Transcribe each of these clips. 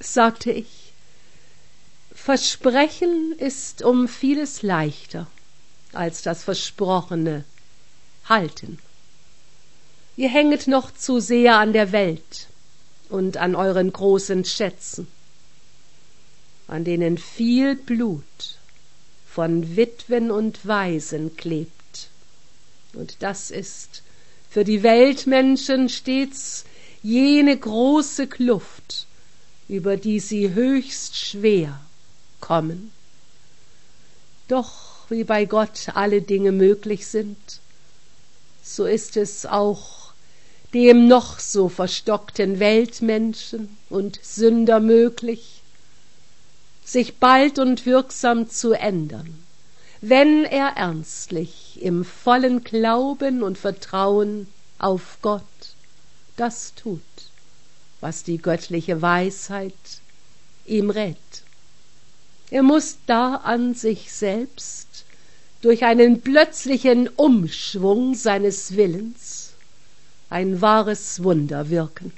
sagte ich, Versprechen ist um vieles leichter als das Versprochene halten. Ihr hänget noch zu sehr an der Welt und an euren großen Schätzen, an denen viel Blut von Witwen und Waisen klebt. Und das ist für die Weltmenschen stets jene große Kluft, über die sie höchst schwer kommen. Doch wie bei Gott alle Dinge möglich sind, so ist es auch dem noch so verstockten Weltmenschen und Sünder möglich, sich bald und wirksam zu ändern, wenn er ernstlich im vollen Glauben und Vertrauen auf Gott das tut, was die göttliche Weisheit ihm rät. Er muß da an sich selbst durch einen plötzlichen Umschwung seines Willens ein wahres Wunder wirken.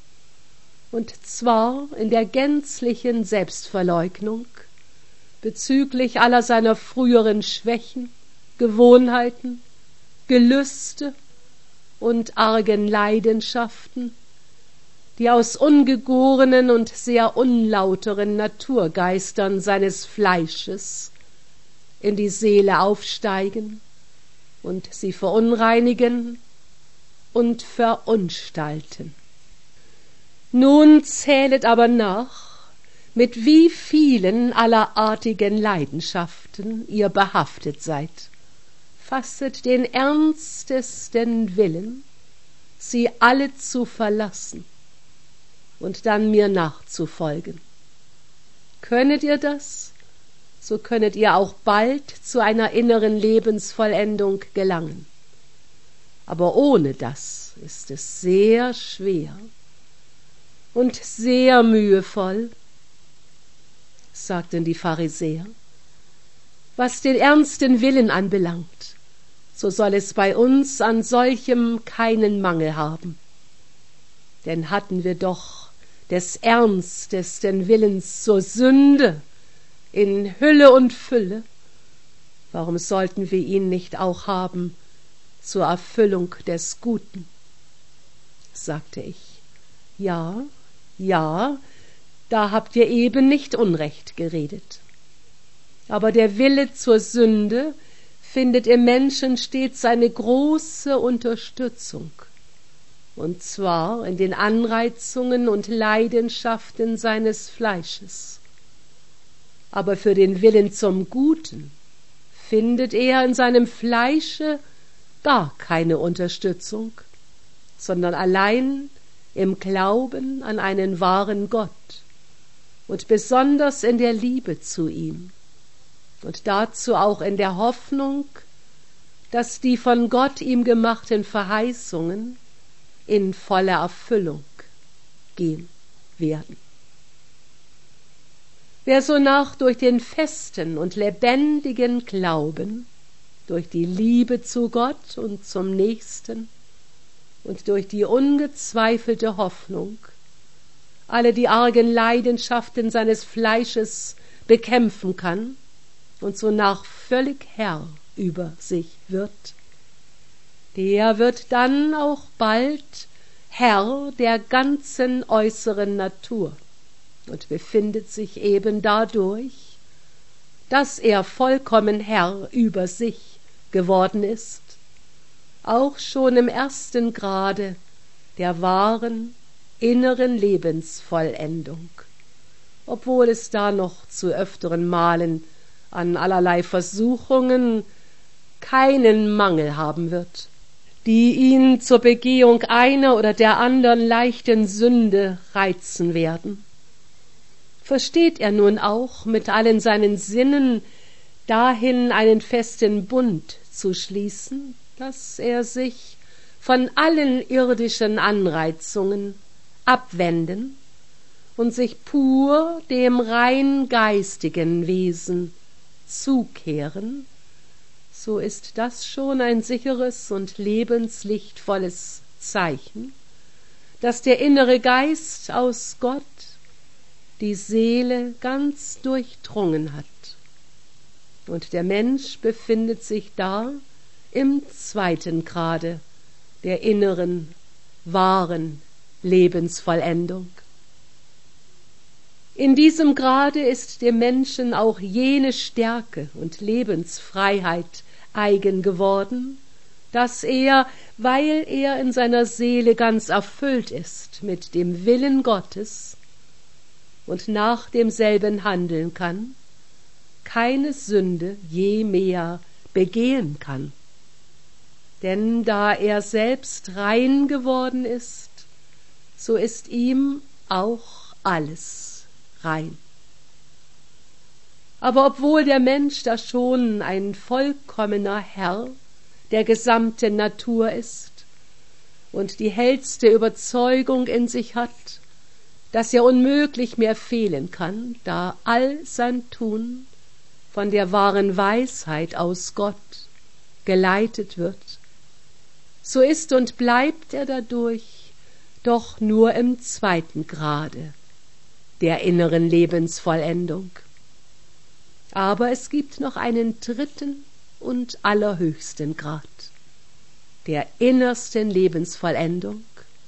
Und zwar in der gänzlichen Selbstverleugnung bezüglich aller seiner früheren Schwächen, Gewohnheiten, Gelüste und argen Leidenschaften, die aus ungegorenen und sehr unlauteren Naturgeistern seines Fleisches in die Seele aufsteigen und sie verunreinigen und verunstalten. Nun zählet aber nach, mit wie vielen allerartigen Leidenschaften ihr behaftet seid. Fasset den ernstesten Willen, sie alle zu verlassen und dann mir nachzufolgen. Könnet ihr das, so könnet ihr auch bald zu einer inneren Lebensvollendung gelangen. Aber ohne das ist es sehr schwer und sehr mühevoll, sagten die Pharisäer. Was den ernsten Willen anbelangt, so soll es bei uns an solchem keinen Mangel haben. Denn hatten wir doch des ernstesten Willens zur Sünde in Hülle und Fülle, warum sollten wir ihn nicht auch haben zur Erfüllung des Guten? Sagte ich. Ja, da habt ihr eben nicht Unrecht geredet. Aber der Wille zur Sünde findet im Menschen stets eine große Unterstützung, und zwar in den Anreizungen und Leidenschaften seines Fleisches. Aber für den Willen zum Guten findet er in seinem Fleische gar keine Unterstützung, sondern allein im Glauben an einen wahren Gott und besonders in der Liebe zu ihm und dazu auch in der Hoffnung, dass die von Gott ihm gemachten Verheißungen in volle Erfüllung gehen werden. Wer sonach durch den festen und lebendigen Glauben, durch die Liebe zu Gott und zum Nächsten und durch die ungezweifelte Hoffnung alle die argen Leidenschaften seines Fleisches bekämpfen kann und sonach völlig Herr über sich wird, der wird dann auch bald Herr der ganzen äußeren Natur und befindet sich eben dadurch, dass er vollkommen Herr über sich geworden ist, auch schon im ersten Grade der wahren inneren Lebensvollendung, obwohl es da noch zu öfteren Malen an allerlei Versuchungen keinen Mangel haben wird, die ihn zur Begehung einer oder der andern leichten Sünde reizen werden. Versteht er nun auch mit allen seinen Sinnen dahin einen festen Bund zu schließen, dass er sich von allen irdischen Anreizungen abwenden und sich pur dem rein geistigen Wesen zukehren, so ist das schon ein sicheres und lebenslichtvolles Zeichen, dass der innere Geist aus Gott die Seele ganz durchdrungen hat. Und der Mensch befindet sich da im zweiten Grade der inneren, wahren Lebensvollendung. In diesem Grade ist dem Menschen auch jene Stärke und Lebensfreiheit eigen geworden, dass er, weil er in seiner Seele ganz erfüllt ist mit dem Willen Gottes und nach demselben handeln kann, keine Sünde je mehr begehen kann. Denn da er selbst rein geworden ist, so ist ihm auch alles rein. Aber obwohl der Mensch da schon ein vollkommener Herr der gesamten Natur ist und die hellste Überzeugung in sich hat, dass er unmöglich mehr fehlen kann, da all sein Tun von der wahren Weisheit aus Gott geleitet wird, so ist und bleibt er dadurch doch nur im zweiten Grade der inneren Lebensvollendung. Aber es gibt noch einen dritten und allerhöchsten Grad der innersten Lebensvollendung.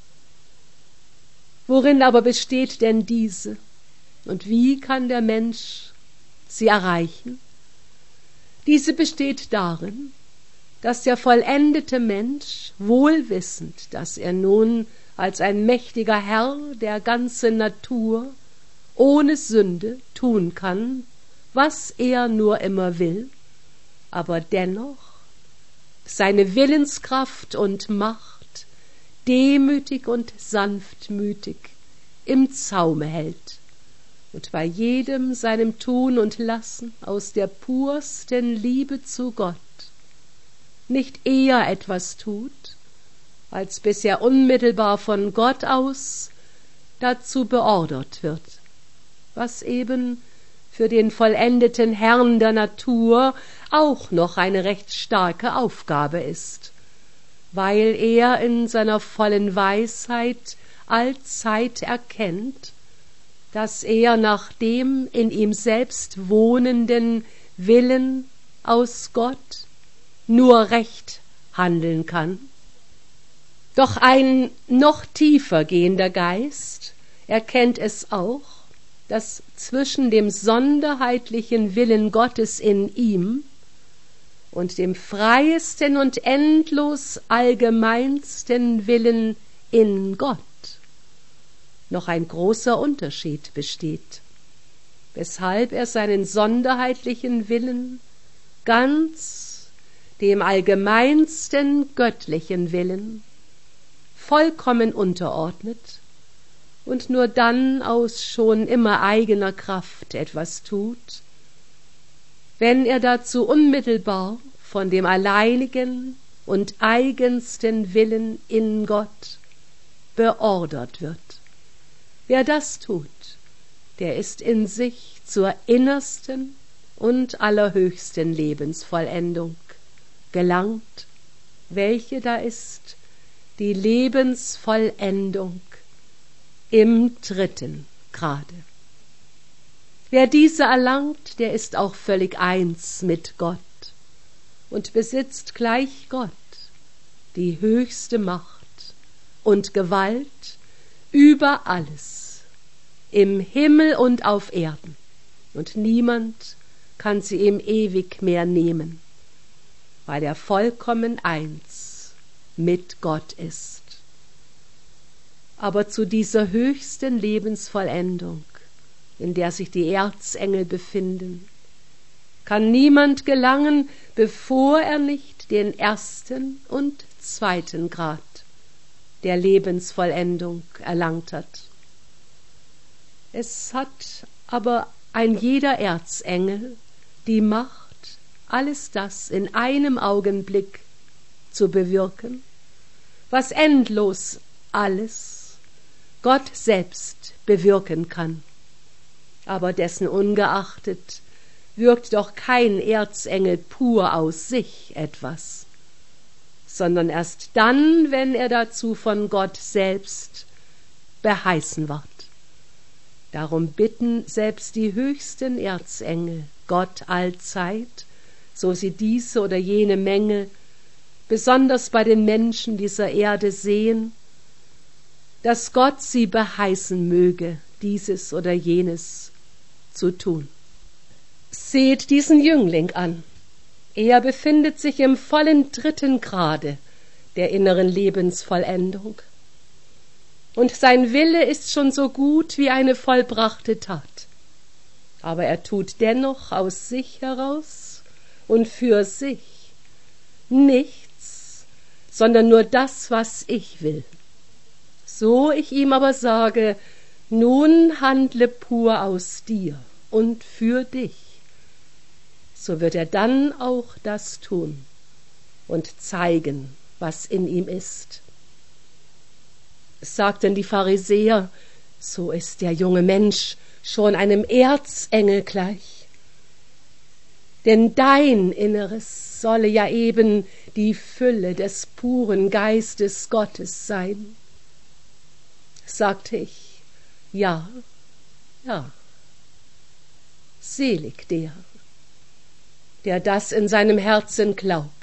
Worin aber besteht denn diese und wie kann der Mensch sie erreichen? Diese besteht darin, dass der vollendete Mensch, wohl wissend, dass er nun als ein mächtiger Herr der ganzen Natur ohne Sünde tun kann, was er nur immer will, aber dennoch seine Willenskraft und Macht demütig und sanftmütig im Zaume hält und bei jedem seinem Tun und Lassen aus der pursten Liebe zu Gott nicht eher etwas tut, als bis er unmittelbar von Gott aus dazu beordert wird, was eben für den vollendeten Herrn der Natur auch noch eine recht starke Aufgabe ist, weil er in seiner vollen Weisheit allzeit erkennt, dass er nach dem in ihm selbst wohnenden Willen aus Gott nur recht handeln kann. Doch ein noch tiefer gehender Geist erkennt es auch, dass zwischen dem sonderheitlichen Willen Gottes in ihm und dem freiesten und endlos allgemeinsten Willen in Gott noch ein großer Unterschied besteht, weshalb er seinen sonderheitlichen Willen ganz dem allgemeinsten göttlichen Willen vollkommen unterordnet und nur dann aus schon immer eigener Kraft etwas tut, wenn er dazu unmittelbar von dem alleinigen und eigensten Willen in Gott beordert wird. Wer das tut, der ist in sich zur innersten und allerhöchsten Lebensvollendung gelangt, welche da ist die Lebensvollendung im dritten Grade. Wer diese erlangt, der ist auch völlig eins mit Gott und besitzt gleich Gott die höchste Macht und Gewalt über alles, im Himmel und auf Erden, und niemand kann sie ihm ewig mehr nehmen, weil er vollkommen eins mit Gott ist. Aber zu dieser höchsten Lebensvollendung, in der sich die Erzengel befinden, kann niemand gelangen, bevor er nicht den ersten und zweiten Grad der Lebensvollendung erlangt hat. Es hat aber ein jeder Erzengel die Macht, alles das in einem Augenblick zu bewirken, was endlos alles Gott selbst bewirken kann. Aber dessen ungeachtet wirkt doch kein Erzengel pur aus sich etwas, sondern erst dann, wenn er dazu von Gott selbst beheißen wird. Darum bitten selbst die höchsten Erzengel Gott allzeit, so sie diese oder jene Mängel besonders bei den Menschen dieser Erde sehen, dass Gott sie beheißen möge, dieses oder jenes zu tun. Seht diesen Jüngling an. Er befindet sich im vollen 3. Grade der inneren Lebensvollendung. Und sein Wille ist schon so gut wie eine vollbrachte Tat. Aber er tut dennoch aus sich heraus und für sich nichts, sondern nur das, was ich will. So ich ihm aber sage, nun handle pur aus dir und für dich, so wird er dann auch das tun und zeigen, was in ihm ist. Sagten die Pharisäer, so ist der junge Mensch schon einem Erzengel gleich. Denn dein Inneres solle ja eben die Fülle des puren Geistes Gottes sein. Sagte ich, ja, ja. Selig der das in seinem Herzen glaubt.